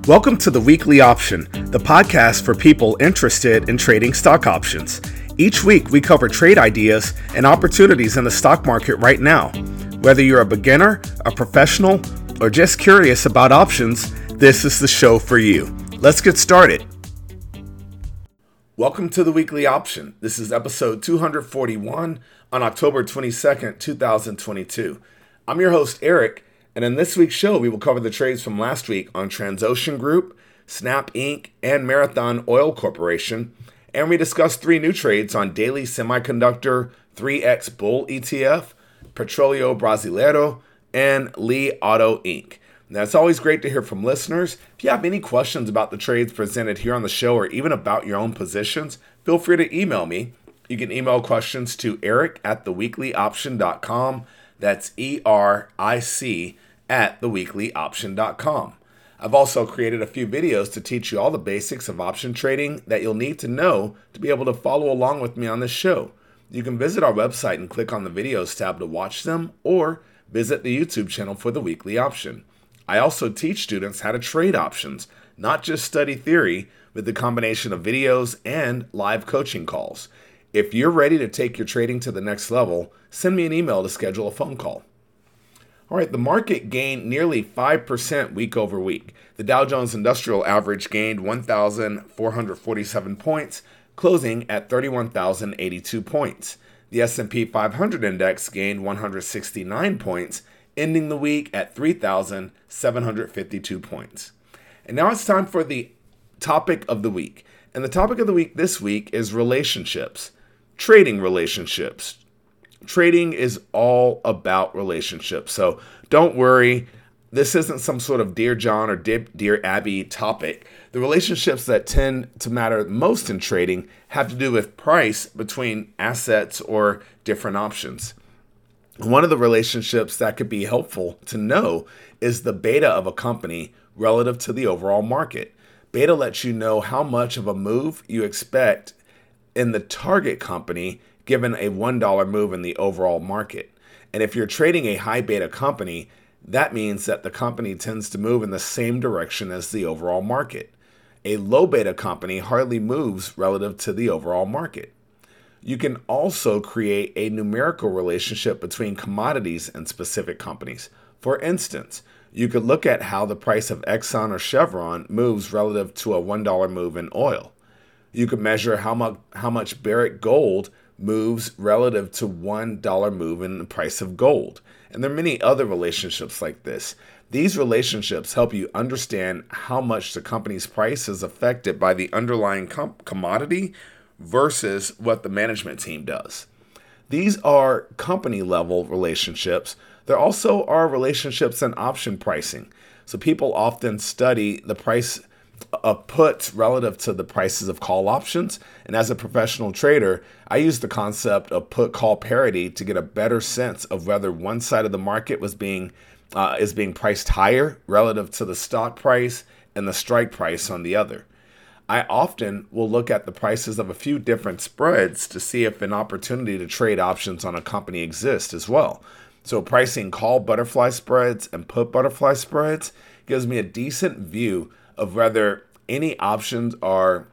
Welcome to the Weekly Option, the podcast for people interested in trading stock options. Each week, we cover trade ideas and opportunities in the stock market right now. Whether you're a beginner, a professional, or just curious about options, this is the show for you. Let's get started. Welcome to the Weekly Option. This is episode 241 on October 22nd, 2022. I'm your host, Eric. And in this week's show, we will cover the trades from last week on Transocean Group, Snap Inc., and Marathon Oil Corporation. And we discuss three new trades on Daily Semiconductor, 3X Bull ETF, Petróleo Brasileiro, and Li Auto Inc. Now, it's always great to hear from listeners. If you have any questions about the trades presented here on the show or even about your own positions, feel free to email me. You can email questions to eric@theweeklyoption.com. That's ERIC@theweeklyoption.com. I've also created a few videos to teach you all the basics of option trading that you'll need to know to be able to follow along with me on this show. You can visit our website and click on the videos tab to watch them, or visit the YouTube channel for the Weekly Option. I also teach students how to trade options, not just study theory, with the combination of videos and live coaching calls. If you're ready to take your trading to the next level, send me an email to schedule a phone call. All right, the market gained nearly 5% week over week. The Dow Jones Industrial Average gained 1,447 points, closing at 31,082 points. The S&P 500 index gained 169 points, ending the week at 3,752 points. And now it's time for the topic of the week. And the topic of the week this week is relationships. Trading relationships. Trading is all about relationships. So don't worry. This isn't some sort of Dear John or Dear Abby topic. The relationships that tend to matter most in trading have to do with price between assets or different options. One of the relationships that could be helpful to know is the beta of a company relative to the overall market. Beta lets you know how much of a move you expect in the target company given a $1 move in the overall market. And if you're trading a high beta company, that means that the company tends to move in the same direction as the overall market. A low beta company hardly moves relative to the overall market. You can also create a numerical relationship between commodities and specific companies. For instance, you could look at how the price of Exxon or Chevron moves relative to a $1 move in oil. You could measure how much Barrick Gold moves relative to $1 move in the price of gold. And there are many other relationships like this. These relationships help you understand how much the company's price is affected by the underlying commodity versus what the management team does. These are company level relationships. There also are relationships in option pricing. So people often study the price of puts relative to the prices of call options. And as a professional trader, I use the concept of put-call parity to get a better sense of whether one side of the market is being priced higher relative to the stock price and the strike price on the other. I often will look at the prices of a few different spreads to see if an opportunity to trade options on a company exists as well. So pricing call butterfly spreads and put butterfly spreads gives me a decent view of whether any options are,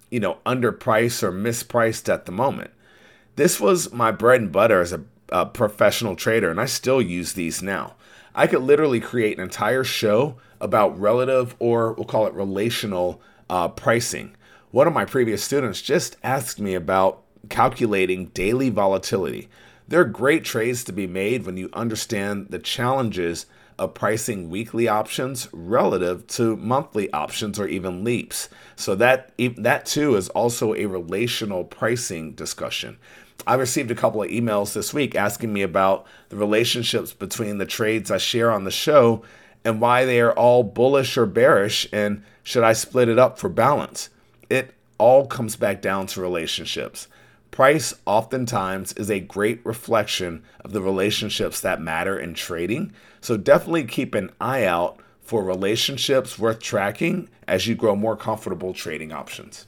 underpriced or mispriced at the moment. This was my bread and butter as a professional trader, and I still use these now. I could literally create an entire show about relative, or we'll call it relational, pricing. One of my previous students just asked me about calculating daily volatility. There are great trades to be made when you understand the challenges of pricing weekly options relative to monthly options or even leaps. So that too is also a relational pricing discussion. I received a couple of emails this week asking me about the relationships between the trades I share on the show and why they are all bullish or bearish, and should I split it up for balance? It all comes back down to relationships. Price oftentimes is a great reflection of the relationships that matter in trading. So definitely keep an eye out for relationships worth tracking as you grow more comfortable trading options.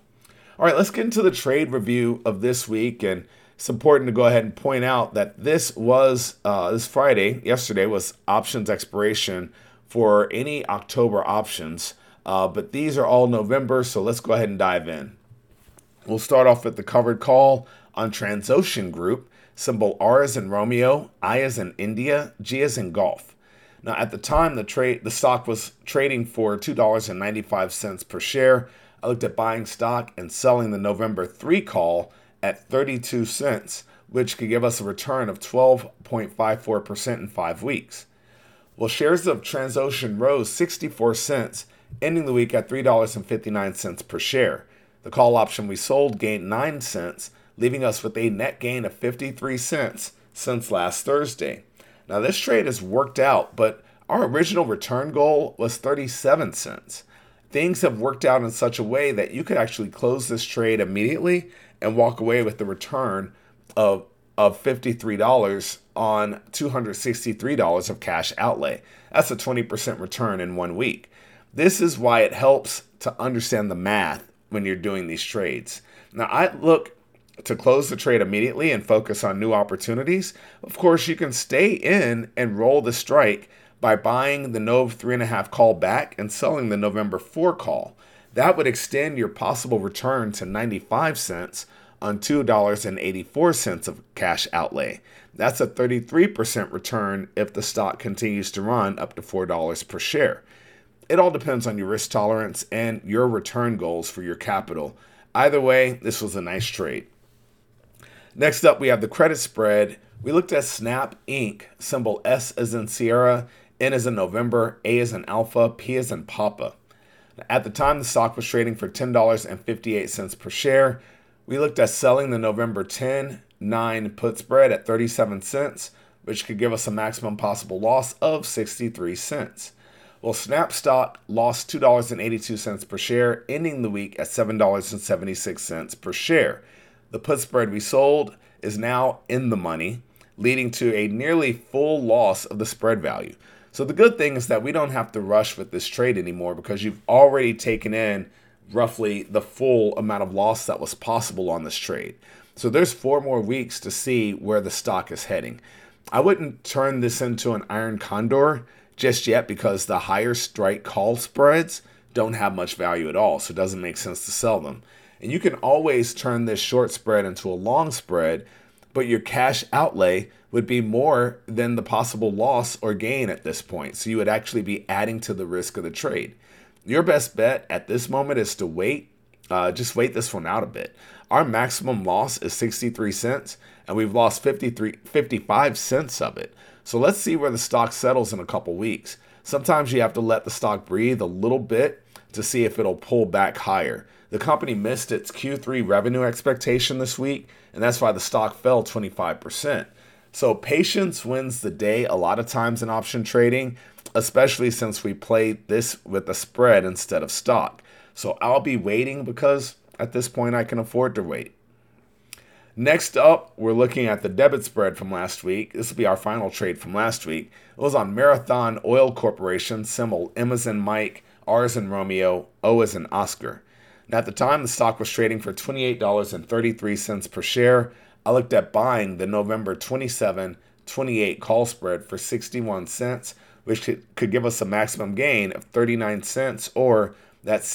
All right, let's get into the trade review of this week. And it's important to go ahead and point out that this Friday, yesterday was options expiration for any October options. But these are all November, so let's go ahead and dive in. We'll start off with the covered call on Transocean Group, symbol R as in Romeo, I as in India, G as in Golf. Now, at the time, the stock was trading for $2.95 per share. I looked at buying stock and selling the November 3 call at 32 cents, which could give us a return of 12.54% in 5 weeks. Well, shares of Transocean rose 64 cents, ending the week at $3.59 per share. The call option we sold gained 9 cents, leaving us with a net gain of 53 cents since last Thursday. Now, this trade has worked out, but our original return goal was 37 cents. Things have worked out in such a way that you could actually close this trade immediately and walk away with the return of $53 on $263 of cash outlay. That's a 20% return in 1 week. This is why it helps to understand the math when you're doing these trades. Now, I look to close the trade immediately and focus on new opportunities. Of course, you can stay in and roll the strike by buying the Nov 3.5 call back and selling the November 4 call. That would extend your possible return to 95 cents on $2.84 of cash outlay. That's a 33% return if the stock continues to run up to $4 per share. It all depends on your risk tolerance and your return goals for your capital. Either way, this was a nice trade. Next up, we have the credit spread. We looked at Snap Inc., symbol S as in Sierra, N as in November, A as in Alpha, P as in Papa. At the time, the stock was trading for $10.58 per share. We looked at selling the November 10-9 put spread at 37 cents, which could give us a maximum possible loss of 63 cents. Well, Snap stock lost $2.82 per share, ending the week at $7.76 per share. The put spread we sold is now in the money, leading to a nearly full loss of the spread value. So the good thing is that we don't have to rush with this trade anymore because you've already taken in roughly the full amount of loss that was possible on this trade. So there's 4 more weeks to see where the stock is heading. I wouldn't turn this into an iron condor just yet because the higher strike call spreads don't have much value at all, so it doesn't make sense to sell them. And you can always turn this short spread into a long spread, but your cash outlay would be more than the possible loss or gain at this point. So you would actually be adding to the risk of the trade. Your best bet at this moment is to wait. Just wait this one out a bit. Our maximum loss is 63 cents, and we've lost 55 cents of it. So let's see where the stock settles in a couple weeks. Sometimes you have to let the stock breathe a little bit to see if it'll pull back higher. The company missed its Q3 revenue expectation this week, and that's why the stock fell 25%. So patience wins the day a lot of times in option trading, especially since we play this with a spread instead of stock. So I'll be waiting because at this point I can afford to wait. Next up, we're looking at the debit spread from last week. This will be our final trade from last week. It was on Marathon Oil Corporation, symbol M as in Mike, R as in Romeo, O as in Oscar. Now, at the time, the stock was trading for $28.33 per share. I looked at buying the November 27-28 call spread for 61 cents, which could give us a maximum gain of 39 cents, or that's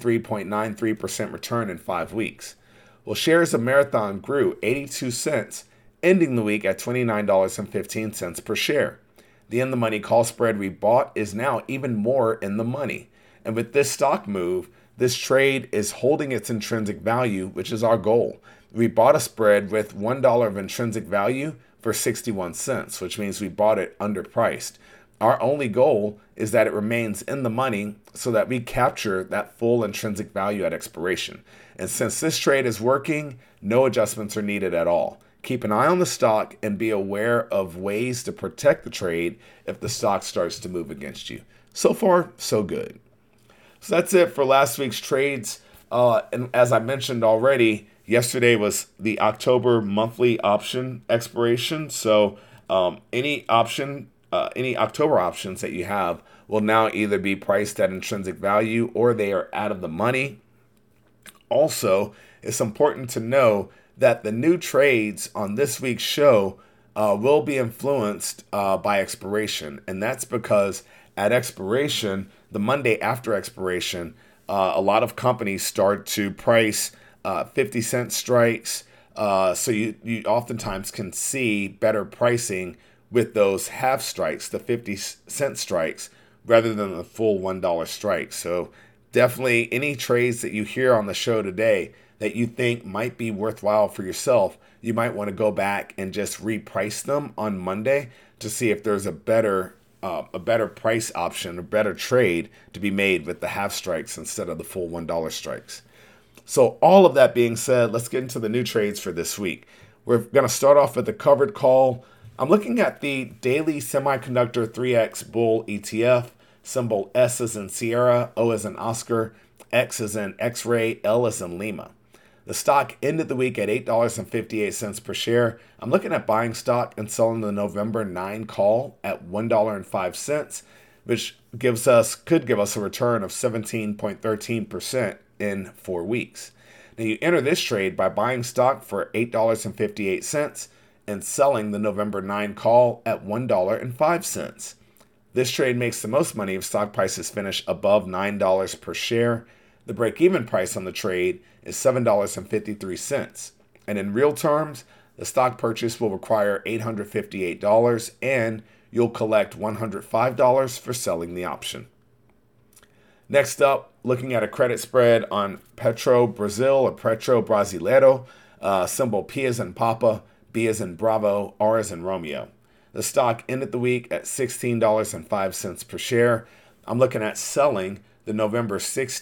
63.93% return in 5 weeks. Well, shares of Marathon grew 82 cents, ending the week at $29.15 per share. The in-the-money call spread we bought is now even more in the money. And with this stock move, this trade is holding its intrinsic value, which is our goal. We bought a spread with $1 of intrinsic value for 61 cents, which means we bought it underpriced. Our only goal is that it remains in the money so that we capture that full intrinsic value at expiration. And since this trade is working, no adjustments are needed at all. Keep an eye on the stock and be aware of ways to protect the trade if the stock starts to move against you. So far, so good. So that's it for last week's trades. And as I mentioned already, yesterday was the October monthly option expiration. So any October options that you have will now either be priced at intrinsic value or they are out of the money. Also, it's important to know that the new trades on this week's show will be influenced by expiration. And that's because at expiration, the Monday after expiration, a lot of companies start to price 50-cent strikes. So you oftentimes can see better pricing with those half strikes, the 50-cent strikes, rather than the full $1 strike. So definitely any trades that you hear on the show today that you think might be worthwhile for yourself, you might want to go back and just reprice them on Monday to see if there's a better price option, a better trade to be made with the half strikes instead of the full $1 strikes. So all of that being said, let's get into the new trades for this week. We're going to start off with the covered call. I'm looking at the daily semiconductor 3X bull ETF, symbol S as in Sierra, O as in Oscar, X as in X-ray, L as in Lima. The stock ended the week at $8.58 per share. I'm looking at buying stock and selling the November 9 call at $1.05, which could give us a return of 17.13% in 4 weeks. Now you enter this trade by buying stock for $8.58 and selling the November 9 call at $1.05. This trade makes the most money if stock prices finish above $9 per share. The break-even price on the trade is $7.53. And in real terms, the stock purchase will require $858 and you'll collect $105 for selling the option. Next up, looking at a credit spread on Petro Brasil or Petro Brasileiro, symbol P as in Papa, B as in Bravo, R as in Romeo. The stock ended the week at $16.05 per share. I'm looking at selling the November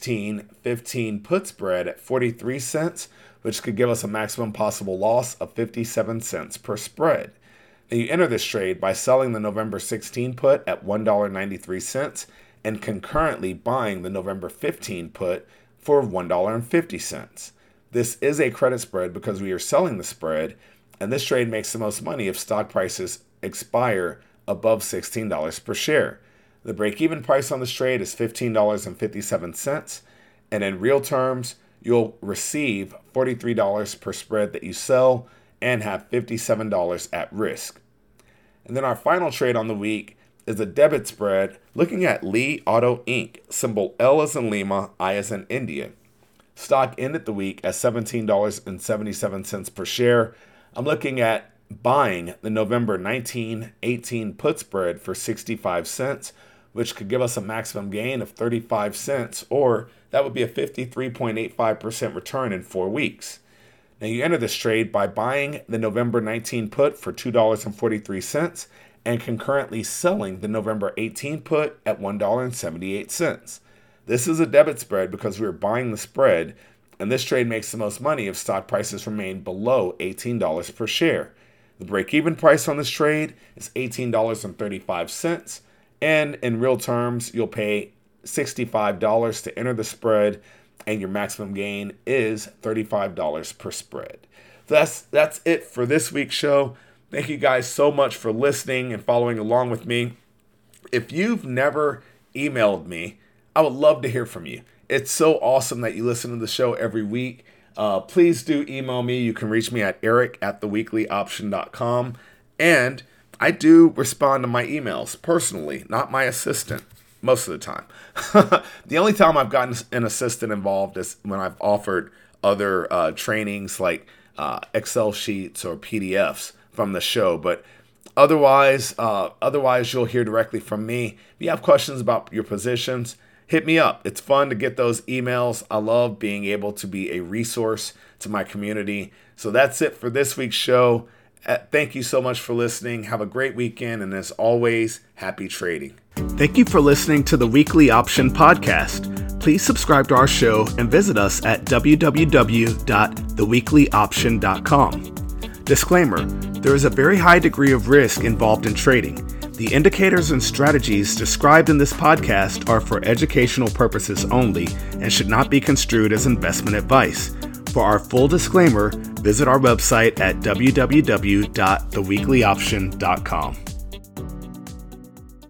16-15 put spread at 43 cents, which could give us a maximum possible loss of 57 cents per spread. Now you enter this trade by selling the November 16 put at $1.93 and concurrently buying the November 15 put for $1.50. This is a credit spread because we are selling the spread, and this trade makes the most money if stock prices expire above $16 per share. The break-even price on this trade is $15.57, and in real terms, you'll receive $43 per spread that you sell and have $57 at risk. And then our final trade on the week is a debit spread looking at Li Auto Inc., symbol L as in Lima, I as in India. Stock ended the week at $17.77 per share. I'm looking at buying the November 19-18 put spread for 65 cents, which could give us a maximum gain of 35 cents, or that would be a 53.85% return in 4 weeks. Now you enter this trade by buying the November 19 put for $2.43 and concurrently selling the November 18 put at $1.78. This is a debit spread because we are buying the spread, and this trade makes the most money if stock prices remain below $18 per share. The break-even price on this trade is $18.35, and in real terms, you'll pay $65 to enter the spread, and your maximum gain is $35 per spread. So that's it for this week's show. Thank you guys so much for listening and following along with me. If you've never emailed me, I would love to hear from you. It's so awesome that you listen to the show every week. Please do email me. You can reach me at eric@theweeklyoption.com. And I do respond to my emails personally, not my assistant, most of the time. The only time I've gotten an assistant involved is when I've offered other trainings like Excel sheets or PDFs from the show. But otherwise you'll hear directly from me. If you have questions about your positions, hit me up. It's fun to get those emails. I love being able to be a resource to my community. So that's it for this week's show. Thank you so much for listening. Have a great weekend. And as always, happy trading. Thank you for listening to the Weekly Option Podcast. Please subscribe to our show and visit us at www.theweeklyoption.com. Disclaimer, there is a very high degree of risk involved in trading. The indicators and strategies described in this podcast are for educational purposes only and should not be construed as investment advice. For our full disclaimer, visit our website at www.theweeklyoption.com.